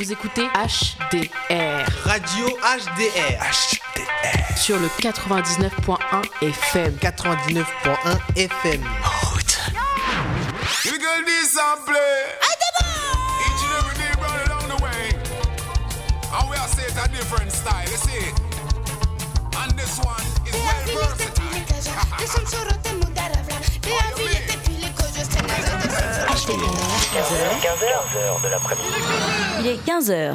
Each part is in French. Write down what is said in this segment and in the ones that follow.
Vous écoutez HDR. Radio HDR. HDR. Sur le 99.1 FM. 99.1 FM. Route. You can dissample. Each and every day run along the way. And we are say it a different style. You see it? And this one is well versatile. HDR. 15h de l'après-midi. Il est 15h.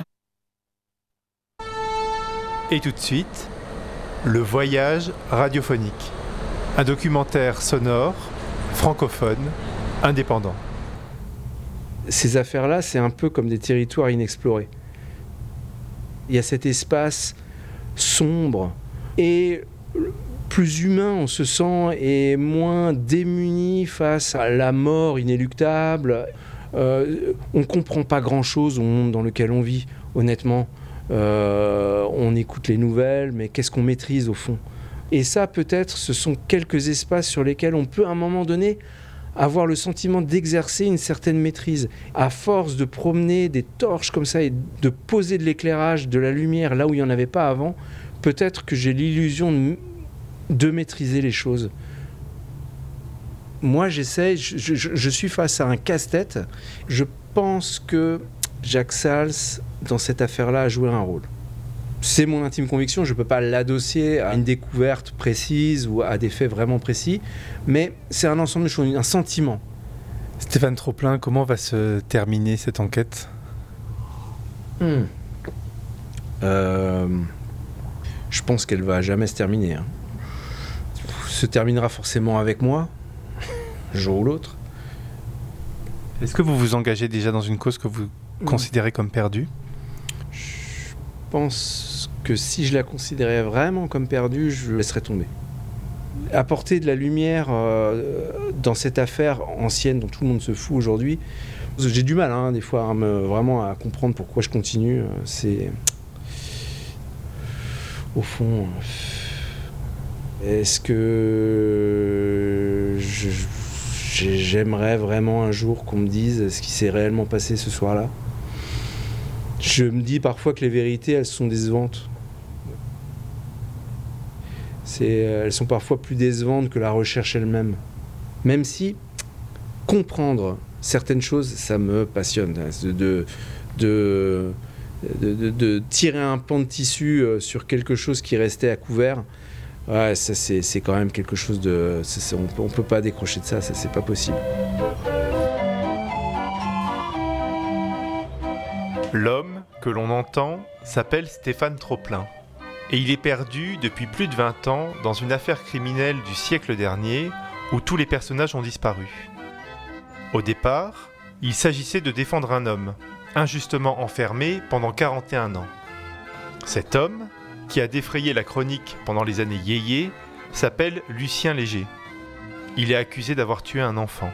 Et tout de suite, le voyage radiophonique. Un documentaire sonore, francophone, indépendant. Ces affaires-là, c'est un peu comme des territoires inexplorés. Il y a cet espace sombre et plus humain, on se sent, et moins démuni face à la mort inéluctable. On ne comprend pas grand-chose au monde dans lequel on vit, honnêtement. On écoute les nouvelles, mais qu'est-ce qu'on maîtrise au fond ? Et ça, peut-être, ce sont quelques espaces sur lesquels on peut, à un moment donné, avoir le sentiment d'exercer une certaine maîtrise. À force de promener des torches comme ça et de poser de l'éclairage, de la lumière là où il n'y en avait pas avant, peut-être que j'ai l'illusion de maîtriser les choses. Moi, j'essaie, je suis face à un casse-tête. Je pense que Jacques Sals, dans cette affaire-là, a joué un rôle. C'est mon intime conviction, je ne peux pas l'adosser à une découverte précise ou à des faits vraiment précis, mais c'est un ensemble de choses, un sentiment. Stéphane Troplin, comment va se terminer cette enquête ? Je pense qu'elle va jamais se terminer. Se terminera forcément avec moi, un jour ou l'autre. Est-ce que vous vous engagez déjà dans une cause que vous considérez comme perdue ? Je pense que si je la considérais vraiment comme perdue, je laisserais tomber. Apporter de la lumière dans cette affaire ancienne dont tout le monde se fout aujourd'hui, j'ai du mal des fois vraiment à comprendre pourquoi je continue. C'est au fond, est-ce que j'aimerais vraiment un jour qu'on me dise ce qui s'est réellement passé ce soir-là ? Je me dis parfois que les vérités, elles sont décevantes. Elles sont parfois plus décevantes que la recherche elle-même. Même si comprendre certaines choses, ça me passionne. De tirer un pan de tissu sur quelque chose qui restait à couvert, ouais, ça c'est quand même quelque chose de... on peut pas décrocher de ça, c'est pas possible. L'homme que l'on entend s'appelle Stéphane Troplin. Et il est perdu depuis plus de 20 ans dans une affaire criminelle du siècle dernier où tous les personnages ont disparu. Au départ, il s'agissait de défendre un homme, injustement enfermé pendant 41 ans. Cet homme, qui a défrayé la chronique pendant les années yéyé, s'appelle Lucien Léger. Il est accusé d'avoir tué un enfant.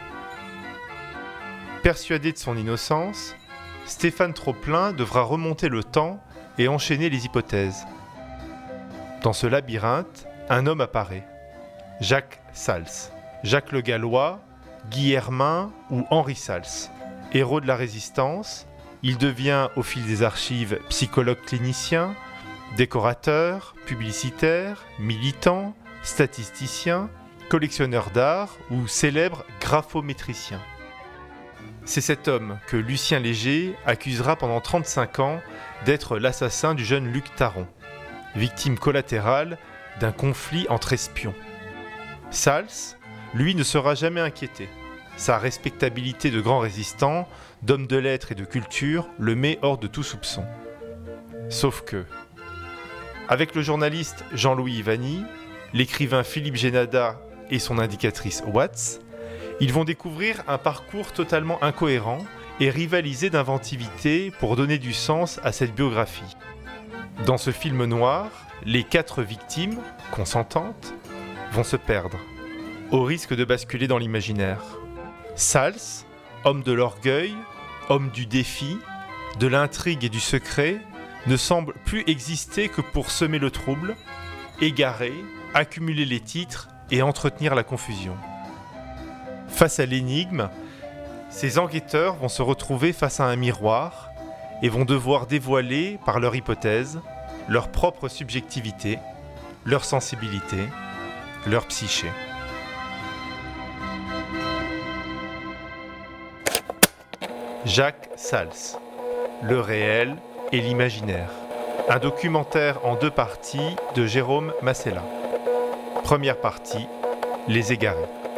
Persuadé de son innocence, Stéphane Troplin devra remonter le temps et enchaîner les hypothèses. Dans ce labyrinthe, un homme apparaît. Jacques Sals. Jacques le Gallois, Guy Hermin ou Henri Sals. Héros de la Résistance, il devient au fil des archives psychologue clinicien, décorateur, publicitaire, militant, statisticien, collectionneur d'art ou célèbre graphométricien. C'est cet homme que Lucien Léger accusera pendant 35 ans d'être l'assassin du jeune Luc Taron, victime collatérale d'un conflit entre espions. Sals, lui, ne sera jamais inquiété. Sa respectabilité de grand résistant, d'homme de lettres et de culture, le met hors de tout soupçon. Sauf que, avec le journaliste Jean-Louis Ivani, l'écrivain Philippe Génada et son indicatrice Watts, ils vont découvrir un parcours totalement incohérent et rivaliser d'inventivité pour donner du sens à cette biographie. Dans ce film noir, les 4 victimes, consentantes, vont se perdre, au risque de basculer dans l'imaginaire. Sals, homme de l'orgueil, homme du défi, de l'intrigue et du secret, ne semble plus exister que pour semer le trouble, égarer, accumuler les titres et entretenir la confusion. Face à l'énigme, ces enquêteurs vont se retrouver face à un miroir et vont devoir dévoiler, par leur hypothèse, leur propre subjectivité, leur sensibilité, leur psyché. Jacques Sals, Le réel et l'imaginaire. Un documentaire en 2 parties de Jérôme Massella. Première partie, Les Égarés.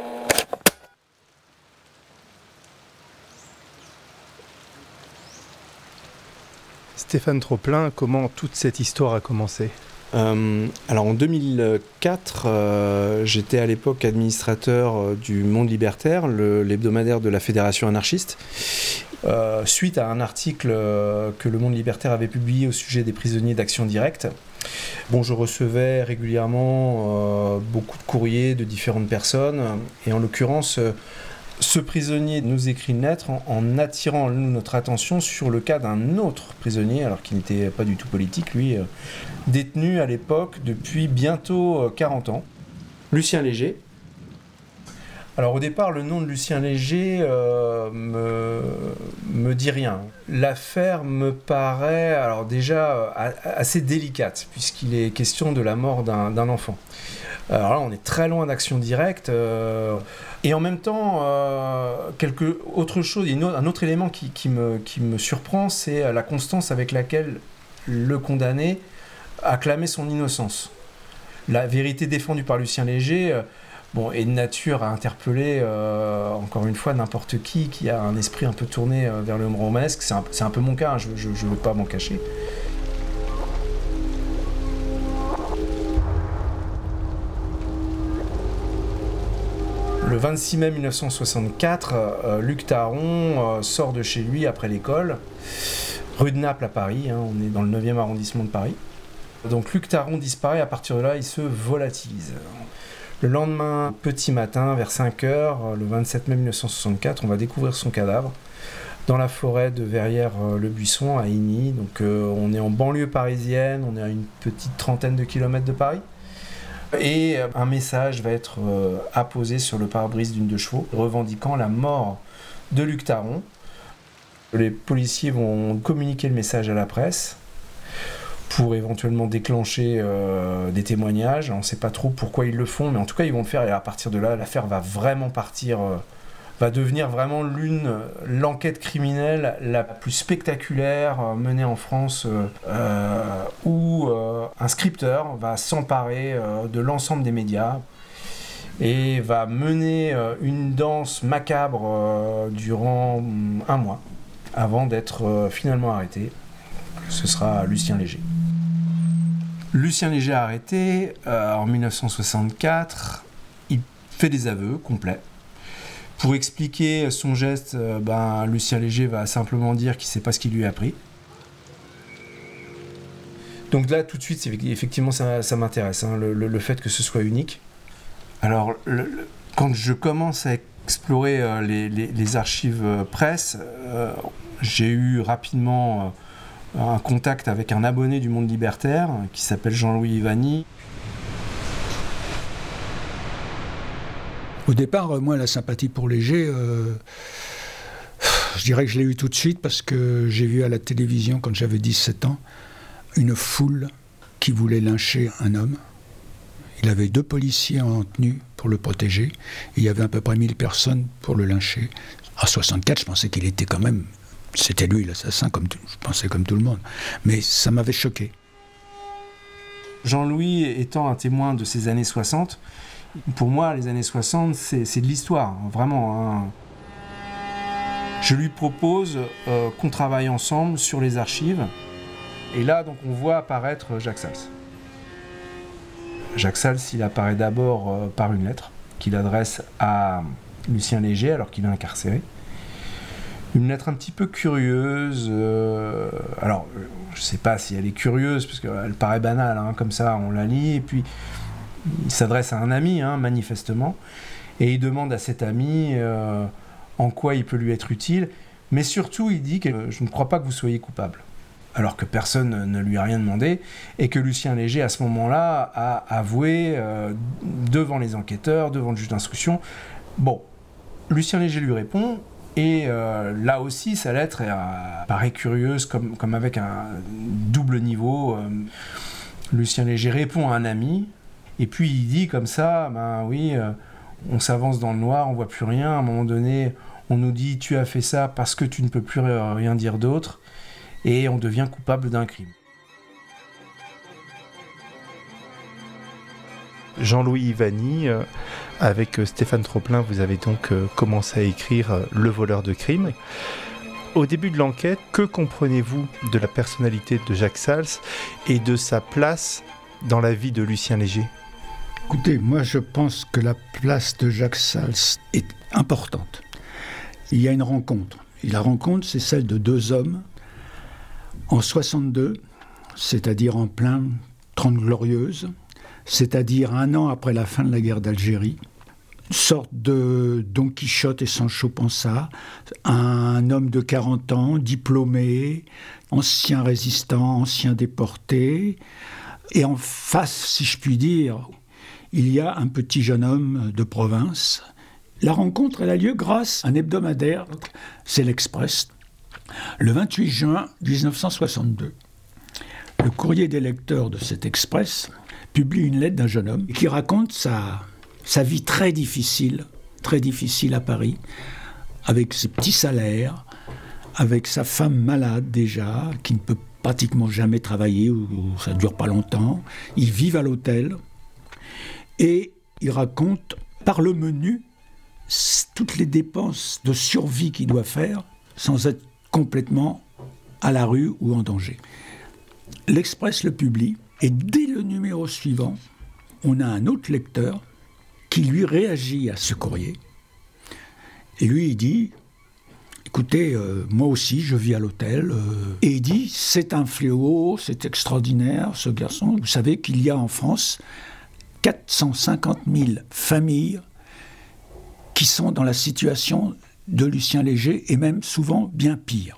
Stéphane Trop-Plein, comment toute cette histoire a commencé ? Alors en 2004, j'étais à l'époque administrateur du Monde Libertaire, l'hebdomadaire de la Fédération anarchiste, suite à un article que le Monde Libertaire avait publié au sujet des prisonniers d'Action Directe. Bon, je recevais régulièrement beaucoup de courriers de différentes personnes, et en l'occurrence, ce prisonnier nous écrit une lettre en attirant notre attention sur le cas d'un autre prisonnier, alors qu'il n'était pas du tout politique, lui, détenu à l'époque depuis bientôt 40 ans, Lucien Léger. Alors au départ, le nom de Lucien Léger me dit rien. L'affaire me paraît alors déjà assez délicate, puisqu'il est question de la mort d'un enfant. Alors là, on est très loin d'Action Directe. Et en même temps, autre chose, un autre élément qui me surprend, c'est la constance avec laquelle le condamné a clamé son innocence. La vérité défendue par Lucien Léger est de nature à interpeller, encore une fois, n'importe qui a un esprit un peu tourné vers le romanesque. C'est un peu mon cas, hein, je ne veux pas m'en cacher. Le 26 mai 1964, Luc Taron sort de chez lui après l'école, rue de Naples à Paris, hein, on est dans le 9e arrondissement de Paris. Donc Luc Taron disparaît, à partir de là, il se volatilise. Le lendemain, petit matin, vers 5h, le 27 mai 1964, on va découvrir son cadavre dans la forêt de Verrières-le-Buisson à Igny. Donc on est en banlieue parisienne, on est à une petite trentaine de kilomètres de Paris. Et un message va être apposé sur le pare-brise d'une 2 chevaux revendiquant la mort de Luc Taron. Les policiers vont communiquer le message à la presse pour éventuellement déclencher des témoignages. On ne sait pas trop pourquoi ils le font, mais en tout cas ils vont le faire, et à partir de là, l'affaire va vraiment partir, va devenir vraiment l'enquête criminelle la plus spectaculaire menée en France, où un scripteur va s'emparer de l'ensemble des médias et va mener une danse macabre durant 1 mois avant d'être finalement arrêté. Ce sera Lucien Léger. Lucien Léger arrêté en 1964, il fait des aveux complets. Pour expliquer son geste, Lucien Léger va simplement dire qu'il ne sait pas ce qui lui a pris. Donc là, tout de suite, effectivement, ça m'intéresse, hein, le fait que ce soit unique. Alors, quand je commence à explorer les archives presse, j'ai eu rapidement un contact avec un abonné du Monde Libertaire qui s'appelle Jean-Louis Ivani. Au départ, moi, la sympathie pour Léger, je dirais que je l'ai eu tout de suite parce que j'ai vu à la télévision, quand j'avais 17 ans, une foule qui voulait lyncher un homme. Il avait 2 policiers en tenue pour le protéger. Il y avait à peu près 1000 personnes pour le lyncher. À 64, je pensais qu'il était quand même... C'était lui l'assassin, je pensais comme tout le monde. Mais ça m'avait choqué. Jean-Louis étant un témoin de ces années 60, pour moi, les années 60, c'est de l'histoire, vraiment. Hein. Je lui propose qu'on travaille ensemble sur les archives. Et là, donc, on voit apparaître Jacques Sals. Jacques Sals, il apparaît d'abord par une lettre qu'il adresse à Lucien Léger, alors qu'il est incarcéré. Une lettre un petit peu curieuse. Alors, je ne sais pas si elle est curieuse, parce qu'elle paraît banale, hein, comme ça, on la lit, et puis il s'adresse à un ami, hein, manifestement, et il demande à cet ami en quoi il peut lui être utile, mais surtout, il dit que je ne crois pas que vous soyez coupable, alors que personne ne lui a rien demandé, et que Lucien Léger, à ce moment-là, a avoué devant les enquêteurs, devant le juge d'instruction. Bon, Lucien Léger lui répond: Et là aussi, sa lettre paraît curieuse, comme avec un double niveau. Lucien Léger répond à un ami, et puis il dit comme ça, on s'avance dans le noir, on voit plus rien. À un moment donné, on nous dit « tu as fait ça parce que tu ne peux plus rien dire d'autre », et on devient coupable d'un crime. Jean-Louis Ivany, avec Stéphane Troplin, vous avez donc commencé à écrire Le voleur de crime. Au début de l'enquête, que comprenez-vous de la personnalité de Jacques Sals et de sa place dans la vie de Lucien Léger ? Écoutez, moi je pense que la place de Jacques Sals est importante. Il y a une rencontre. Et la rencontre, c'est celle de deux hommes en 62, c'est-à-dire en plein 30 Glorieuses, c'est-à-dire un an après la fin de la guerre d'Algérie. Une sorte de Don Quichotte et Sancho Panza, un homme de 40 ans, diplômé, ancien résistant, ancien déporté. Et en face, si je puis dire, il y a un petit jeune homme de province. La rencontre, elle a lieu grâce à un hebdomadaire, c'est l'Express, le 28 juin 1962. Le courrier des lecteurs de cet Express publie une lettre d'un jeune homme qui raconte sa vie très difficile à Paris, avec ses petits salaires, avec sa femme malade déjà, qui ne peut pratiquement jamais travailler, ou ça ne dure pas longtemps. Ils vivent à l'hôtel, et il raconte par le menu toutes les dépenses de survie qu'il doit faire sans être complètement à la rue ou en danger. L'Express le publie, et dès le numéro suivant, on a un autre lecteur qui lui réagit à ce courrier. Et lui, il dit « Écoutez, moi aussi, je vis à l'hôtel. » Et il dit « C'est un fléau, c'est extraordinaire, ce garçon. Vous savez qu'il y a en France 450 000 familles qui sont dans la situation de Lucien Léger, et même souvent bien pire.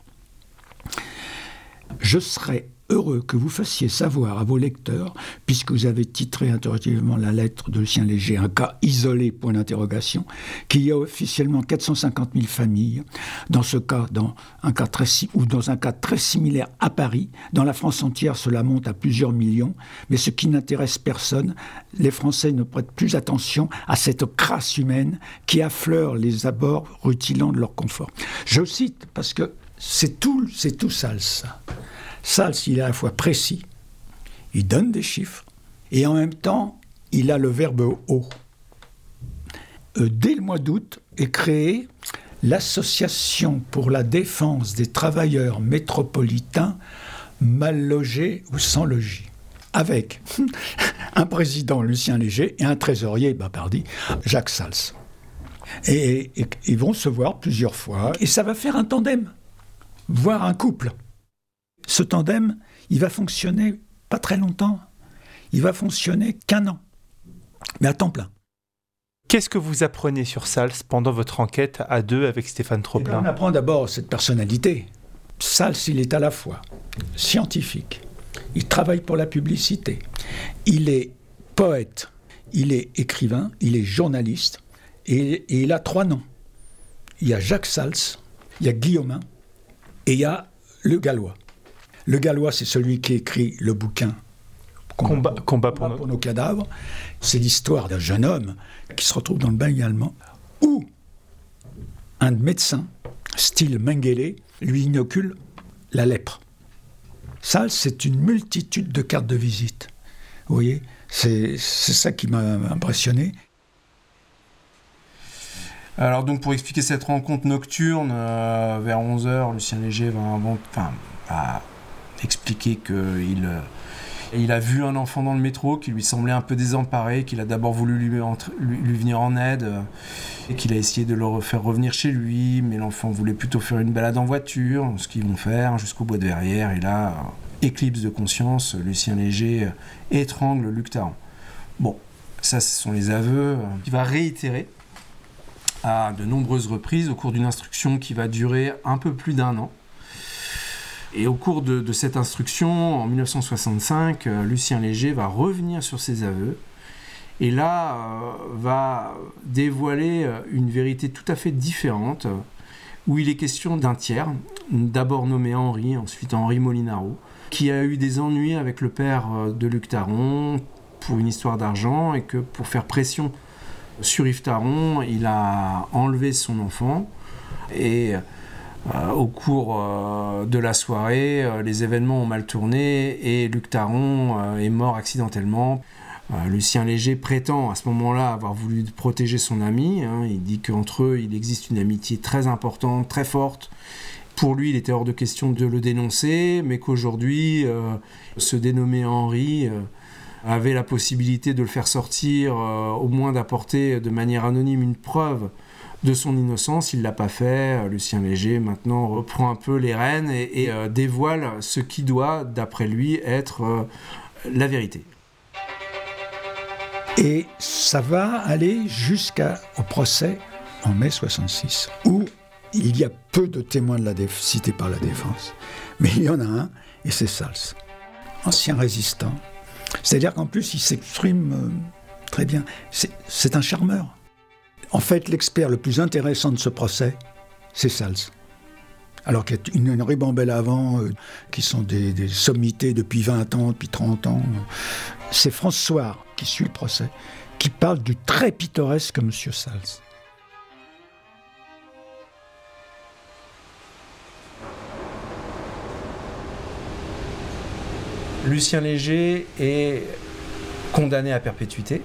Je serais heureux que vous fassiez savoir à vos lecteurs, puisque vous avez titré interrogativement la lettre de Lucien Léger, un cas isolé, point d'interrogation, qu'il y a officiellement 450 000 familles, dans ce cas, dans un cas très similaire à Paris. Dans la France entière, cela monte à plusieurs millions, mais ce qui n'intéresse personne, les Français ne prêtent plus attention à cette crasse humaine qui affleure les abords rutilant de leur confort. Je cite, parce que c'est tout Sals, ça. Sals, il est à la fois précis, il donne des chiffres, et en même temps, il a le verbe « haut ». Dès le mois d'août est créée l'Association pour la défense des travailleurs métropolitains mal logés ou sans logis, avec un président, Lucien Léger, et un trésorier, Jacques Sals. Et ils vont se voir plusieurs fois, et ça va faire un tandem, voire un couple. Ce tandem, il va fonctionner pas très longtemps. Il va fonctionner qu'1 an, mais à temps plein. Qu'est-ce que vous apprenez sur Sals pendant votre enquête à deux avec Stéphane Troplin ? On apprend d'abord cette personnalité. Sals, il est à la fois scientifique, il travaille pour la publicité, il est poète, il est écrivain, il est journaliste, et il a 3 noms. Il y a Jacques Sals, il y a Guillaumin, et il y a Le Gallois. Le Gallois, c'est celui qui écrit le bouquin Combat pour nos cadavres. C'est l'histoire d'un jeune homme qui se retrouve dans le bagne allemand, où un médecin, style Mengele, lui inocule la lèpre. Ça, c'est une multitude de cartes de visite. Vous voyez, c'est ça qui m'a impressionné. Alors donc pour expliquer cette rencontre nocturne, vers 11h, Lucien Léger va expliquer qu'il a vu un enfant dans le métro qui lui semblait un peu désemparé, qu'il a d'abord voulu lui venir en aide, et qu'il a essayé de le faire revenir chez lui, mais l'enfant voulait plutôt faire une balade en voiture, ce qu'ils vont faire jusqu'au bois de Verrières, et là, éclipse de conscience, Lucien Léger étrangle Luc Taran. Bon, ça ce sont les aveux qu'il va réitérer à de nombreuses reprises au cours d'une instruction qui va durer un peu plus d'1 an. Et au cours de cette instruction, en 1965, Lucien Léger va revenir sur ses aveux et là va dévoiler une vérité tout à fait différente où il est question d'un tiers, d'abord nommé Henri, ensuite Henri Molinaro, qui a eu des ennuis avec le père de Luc Taron pour une histoire d'argent, et que pour faire pression sur Yves Taron, il a enlevé son enfant, et au cours de la soirée, les événements ont mal tourné et Luc Taron est mort accidentellement. Lucien Léger prétend à ce moment-là avoir voulu protéger son ami. Il dit qu'entre eux, il existe une amitié très importante, très forte. Pour lui, il était hors de question de le dénoncer, mais qu'aujourd'hui, ce dénommé Henri avait la possibilité de le faire sortir, au moins d'apporter de manière anonyme une preuve de son innocence. Il ne l'a pas fait. Lucien Léger, maintenant, reprend un peu les rênes et dévoile ce qui doit, d'après lui, être la vérité. Et ça va aller jusqu'au procès en mai 66, où il y a peu de témoins cités par la défense. Mais il y en a un, et c'est Sals, ancien résistant. C'est-à-dire qu'en plus, il s'exprime très bien. C'est un charmeur. En fait, l'expert le plus intéressant de ce procès, c'est Sals. Alors qu'il y a une ribambelle avant, qui sont des sommités depuis 20 ans, depuis 30 ans. C'est François, qui suit le procès, qui parle du très pittoresque M. Sals. Lucien Léger est condamné à perpétuité.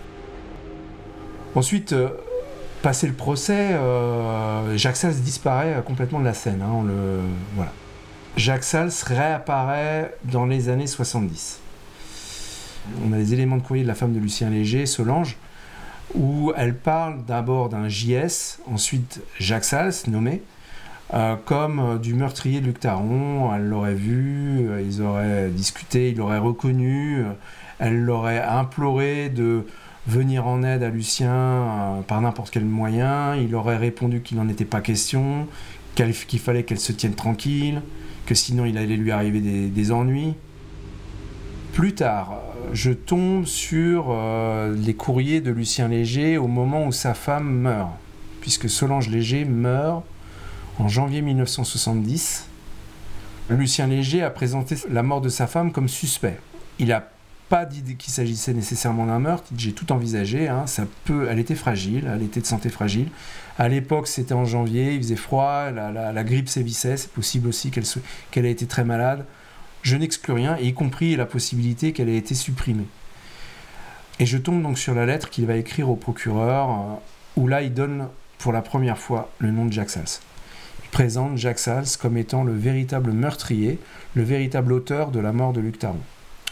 Ensuite, passé le procès, Jacques Sals disparaît complètement de la scène. Voilà. Jacques Sals réapparaît dans les années 70. On a les éléments de courrier de la femme de Lucien Léger, Solange, où elle parle d'abord d'un JS, ensuite Jacques Sals, nommé, comme du meurtrier de Luc Taron. Elle l'aurait vu, ils auraient discuté, il l'aurait reconnu, elle l'aurait imploré de venir en aide à Lucien par n'importe quel moyen. Il aurait répondu qu'il n'en était pas question, qu'il fallait qu'elle se tienne tranquille, que sinon il allait lui arriver des ennuis. Plus tard, je tombe sur les courriers de Lucien Léger au moment où sa femme meurt, puisque Solange Léger meurt en janvier 1970. Lucien Léger a présenté la mort de sa femme comme suspect. Il n'a pas dit qu'il s'agissait nécessairement d'un meurtre, j'ai tout envisagé, elle était fragile, elle était de santé fragile. À l'époque, c'était en janvier, il faisait froid, la grippe sévissait, c'est possible aussi qu'elle ait été très malade. Je n'exclus rien, y compris la possibilité qu'elle ait été supprimée. Et je tombe donc sur la lettre qu'il va écrire au procureur, où là, il donne pour la première fois le nom de Jacques Sals. Il présente Jacques Sals comme étant le véritable meurtrier, le véritable auteur de la mort de Luc Taron.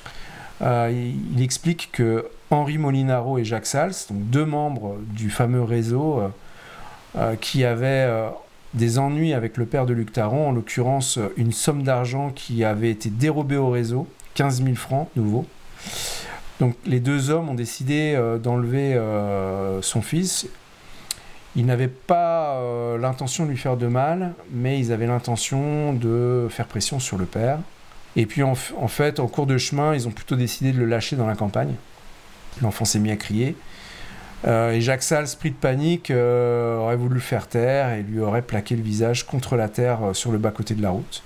Il explique que Henri Molinaro et Jacques Sals, donc deux membres du fameux réseau qui avaient des ennuis avec le père de Luc Taron, en l'occurrence une somme d'argent qui avait été dérobée au réseau, 15 000 francs nouveaux. Donc les deux hommes ont décidé d'enlever son fils. Ils n'avaient pas l'intention de lui faire de mal, mais ils avaient l'intention de faire pression sur le père. Et puis en fait, en cours de chemin, ils ont plutôt décidé de le lâcher dans la campagne. L'enfant s'est mis à crier. Et Jacques Sals, pris de panique, aurait voulu le faire taire et lui aurait plaqué le visage contre la terre sur le bas-côté de la route.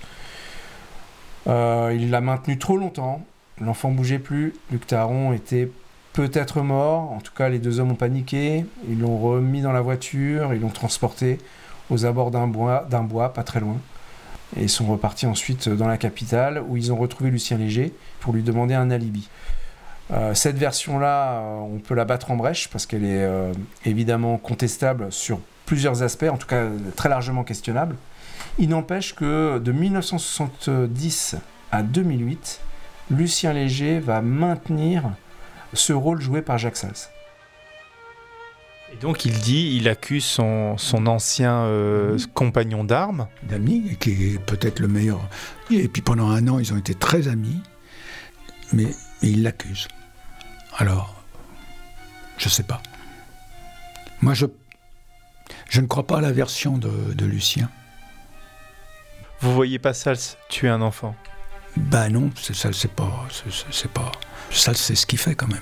Il l'a maintenu trop longtemps. L'enfant ne bougeait plus. Luc Taron était peut-être mort. En tout cas, les deux hommes ont paniqué. Ils l'ont remis dans la voiture. Ils l'ont transporté aux abords d'un bois, pas très loin. Et ils sont repartis ensuite dans la capitale, où ils ont retrouvé Lucien Léger pour lui demander un alibi. Cette version-là, on peut la battre en brèche, parce qu'elle est évidemment contestable sur plusieurs aspects, en tout cas très largement questionnable. Il n'empêche que de 1970 à 2008, Lucien Léger va maintenir ce rôle joué par Jacques Sals. Et donc il accuse son ancien compagnon d'armes. D'ami, qui est peut-être le meilleur. Et puis pendant un an, ils ont été très amis, mais il l'accuse. Alors, je sais pas. Moi, je ne crois pas à la version de Lucien. Vous voyez pas Sals tuer un enfant? Ben non, Sals, c'est pas. Sals, c'est ce qu'il fait quand même.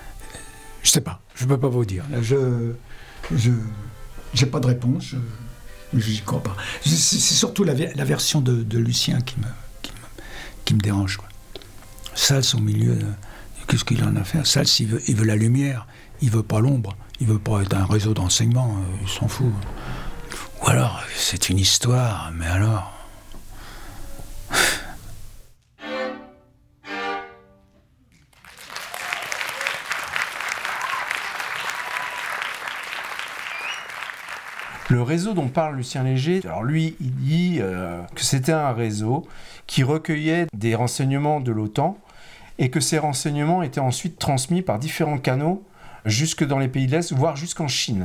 Je sais pas, je peux pas vous dire. J'ai pas de réponse. J'y crois pas. C'est surtout la version de Lucien qui me dérange, quoi. Sals au milieu, qu'est-ce qu'il en a fait? Sals, il veut la lumière, il veut pas l'ombre, il veut pas être un réseau d'enseignement, il s'en fout. Ou alors, c'est une histoire, mais alors... Le réseau dont parle Lucien Léger, alors lui, il dit que c'était un réseau qui recueillait des renseignements de l'OTAN et que ces renseignements étaient ensuite transmis par différents canaux jusque dans les pays de l'Est, voire jusqu'en Chine.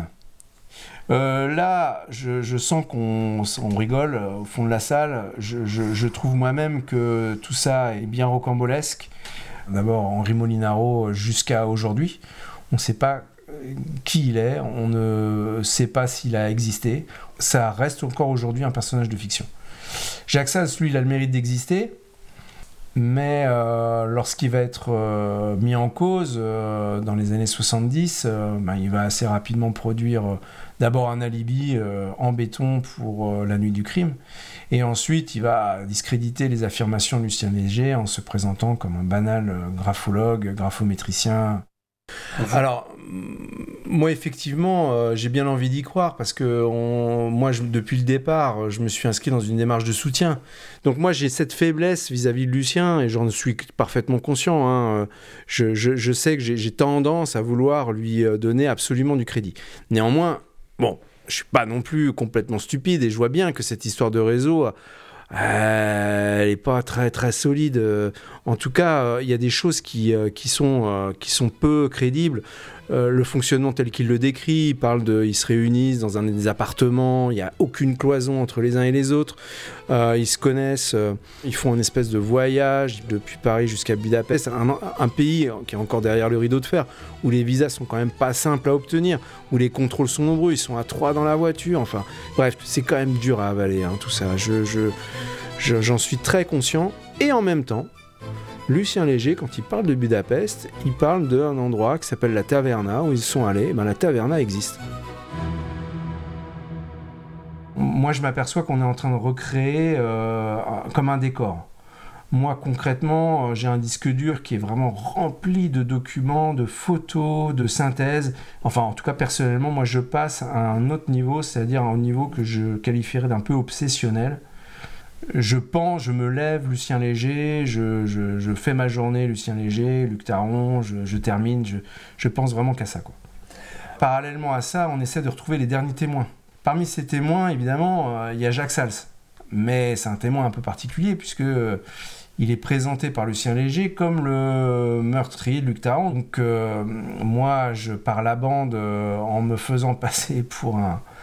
Là, je sens qu'on rigole au fond de la salle. Je trouve moi-même que tout ça est bien rocambolesque. D'abord, Henri Molinaro jusqu'à aujourd'hui, on ne sait pas qui il est, on ne sait pas s'il a existé. Ça reste encore aujourd'hui un personnage de fiction. Jacques Sals, lui, il a le mérite d'exister, mais lorsqu'il va être mis en cause dans les années 70, il va assez rapidement produire d'abord un alibi en béton pour la nuit du crime, et ensuite il va discréditer les affirmations de Lucien Léger en se présentant comme un banal graphologue, graphométricien. Alors, moi effectivement, j'ai bien envie d'y croire parce que depuis le départ, je me suis inscrit dans une démarche de soutien. Donc moi, j'ai cette faiblesse vis-à-vis de Lucien et j'en suis parfaitement conscient. Hein. Je sais que j'ai tendance à vouloir lui donner absolument du crédit. Néanmoins, bon, je suis pas non plus complètement stupide et je vois bien que cette histoire de réseau... elle n'est pas très très solide. En tout cas, il y a des choses qui sont peu crédibles. Le fonctionnement tel qu'il le décrit, ils se réunissent dans des appartements, il n'y a aucune cloison entre les uns et les autres. Ils se connaissent, ils font une espèce de voyage depuis Paris jusqu'à Budapest, un pays qui est encore derrière le rideau de fer, où les visas sont quand même pas simples à obtenir, où les contrôles sont nombreux, ils sont à 3 dans la voiture, enfin bref, c'est quand même dur à avaler, hein, tout ça. J'en suis très conscient, et en même temps, Lucien Léger, quand il parle de Budapest, il parle d'un endroit qui s'appelle la Taverna, où ils sont allés. La Taverna existe. Moi, je m'aperçois qu'on est en train de recréer comme un décor. Moi, concrètement, j'ai un disque dur qui est vraiment rempli de documents, de photos, de synthèses. Enfin, en tout cas, personnellement, moi, je passe à un autre niveau, c'est-à-dire un niveau que je qualifierais d'un peu obsessionnel. Je pense, je me lève, Lucien Léger, je fais ma journée, Lucien Léger, Luc Taron, je termine, je pense vraiment qu'à ça, quoi. Parallèlement à ça, on essaie de retrouver les derniers témoins. Parmi ces témoins, évidemment, il y a Jacques Sals, mais c'est un témoin un peu particulier, puisque il est présenté par Lucien Léger comme le meurtrier de Luc Taron. Donc moi, je pars la bande en me faisant passer pour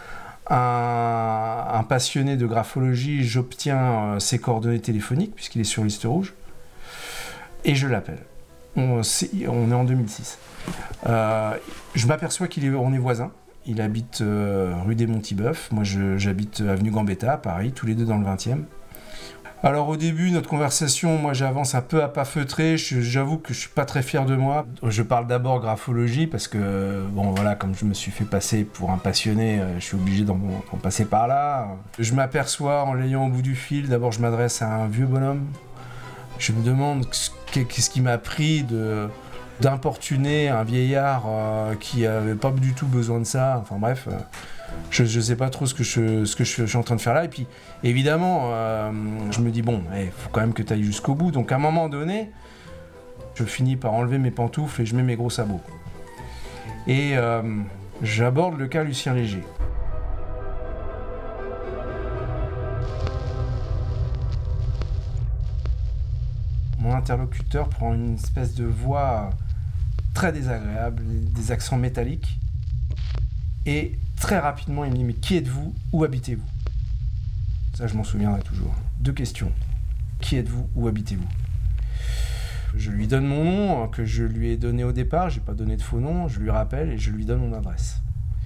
un passionné de graphologie, j'obtiens ses coordonnées téléphoniques puisqu'il est sur liste rouge et je l'appelle. On est en 2006. Je m'aperçois qu'on est voisins. Il habite rue des Monts-Tibeuf. Moi, j'habite avenue Gambetta à Paris, tous les deux dans le 20e. Alors au début, notre conversation, moi j'avance un peu à pas feutré, j'avoue que je suis pas très fier de moi. Je parle d'abord graphologie parce que, bon voilà, comme je me suis fait passer pour un passionné, je suis obligé d'en passer par là. Je m'aperçois en l'ayant au bout du fil, d'abord je m'adresse à un vieux bonhomme. Je me demande qu'est-ce qui m'a pris d'importuner un vieillard qui avait pas du tout besoin de ça, enfin bref... Je sais pas trop ce que je suis en train de faire là. Et puis, évidemment, je me dis, bon, faut quand même que tu ailles jusqu'au bout. Donc, à un moment donné, je finis par enlever mes pantoufles et je mets mes gros sabots. Et j'aborde le cas Lucien Léger. Mon interlocuteur prend une espèce de voix très désagréable, des accents métalliques. Et très rapidement, il me dit « Mais qui êtes-vous ? Où habitez-vous » Ça, je m'en souviendrai toujours. 2 questions. Qui êtes-vous ? Où habitez-vous ? Je lui donne mon nom, que je lui ai donné au départ. Je n'ai pas donné de faux nom. Je lui rappelle et je lui donne mon adresse.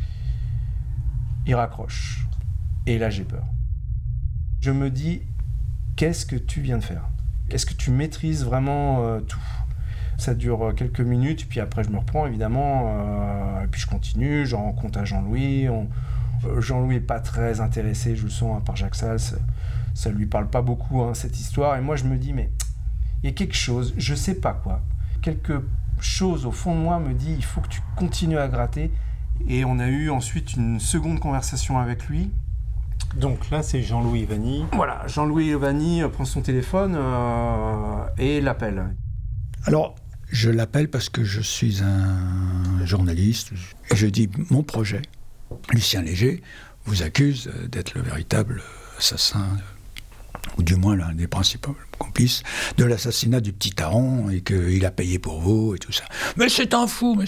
Il raccroche. Et là, j'ai peur. Je me dis « Qu'est-ce que tu viens de faire ? Est-ce que tu maîtrises vraiment tout ? » Ça dure quelques minutes, puis après je me reprends évidemment, et puis je continue, j'en rencontre à Jean-Louis, Jean-Louis n'est pas très intéressé, je le sens, par Jacques Sals. Ça ne lui parle pas beaucoup, cette histoire. Et moi, je me dis, mais il y a quelque chose, je ne sais pas quoi. Quelque chose au fond de moi me dit, il faut que tu continues à gratter. Et on a eu ensuite une seconde conversation avec lui. Donc là, c'est Jean-Louis Vanni. Voilà, Jean-Louis Vanni prend son téléphone et l'appelle. Alors, je l'appelle parce que je suis un journaliste et je dis mon projet. Lucien Léger vous accuse d'être le véritable assassin, ou du moins l'un des principaux complices de l'assassinat du petit Taron et qu'il a payé pour vous et tout ça. Mais c'est un fou.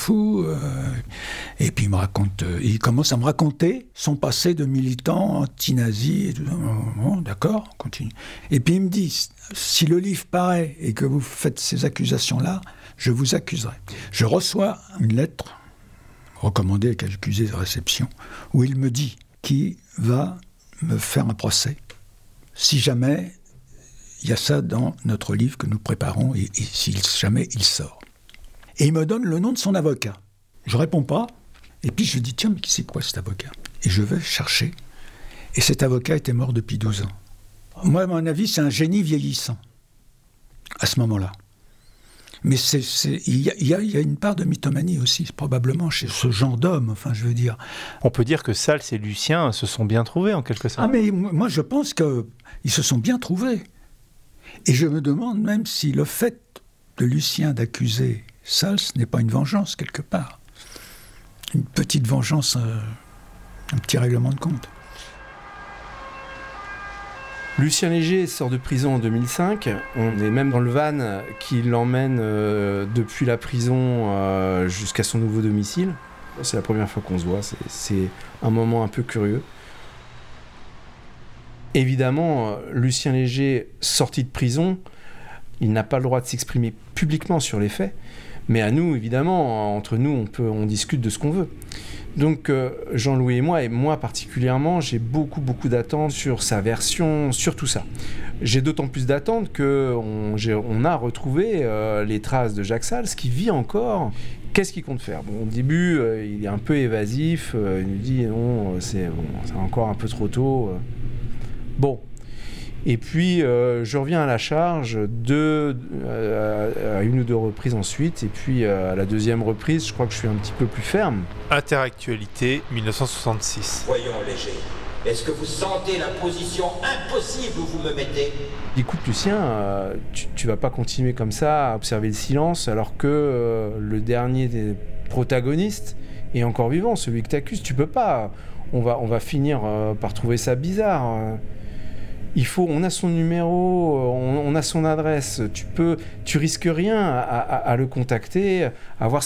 Et puis il commence à me raconter son passé de militant anti-nazi et tout ça. Bon, d'accord, on continue. Et puis il me dit, si le livre paraît et que vous faites ces accusations-là, je vous accuserai. Je reçois une lettre recommandée avec accusé de réception où il me dit qu'il va me faire un procès si jamais il y a ça dans notre livre que nous préparons et si jamais il sort. Et il me donne le nom de son avocat. Je réponds pas, et puis je dis, tiens, mais c'est quoi cet avocat ? Et je vais chercher. Et cet avocat était mort depuis 12 ans. Moi, à mon avis, c'est un génie vieillissant, à ce moment-là. Mais il y a une part de mythomanie aussi, probablement, chez ce genre d'homme, enfin, je veux dire. On peut dire que Sals et Lucien se sont bien trouvés, en quelque sorte. Ah, mais moi, je pense qu'ils se sont bien trouvés. Et je me demande même si le fait de Lucien d'accuser Sals n'est pas une vengeance, quelque part. Une petite vengeance, un petit règlement de compte. Lucien Léger sort de prison en 2005. On est même dans le van qui l'emmène depuis la prison jusqu'à son nouveau domicile. C'est la première fois qu'on se voit. C'est un moment un peu curieux. Évidemment, Lucien Léger, sorti de prison, il n'a pas le droit de s'exprimer publiquement sur les faits. Mais à nous, évidemment, entre nous, on discute de ce qu'on veut. Donc Jean-Louis et moi particulièrement, j'ai beaucoup d'attentes sur sa version, sur tout ça. J'ai d'autant plus d'attentes qu'on a retrouvé les traces de Jacques Sals qui vit encore. Qu'est-ce qu'il compte faire ? Bon, au début, il est un peu évasif, il nous dit non, c'est encore un peu trop tôt. Bon. Et puis, je reviens à la charge à une ou deux reprises ensuite. Et puis, à la deuxième reprise, je crois que je suis un petit peu plus ferme. Interactualité, 1966. Voyons, Léger. Est-ce que vous sentez la position impossible où vous me mettez ? Écoute, Lucien, tu vas pas continuer comme ça à observer le silence alors que le dernier des protagonistes est encore vivant, celui que t'accuses. Tu peux pas. On va finir par trouver ça bizarre. On a son numéro, on a son adresse, tu risques rien à le contacter, à voir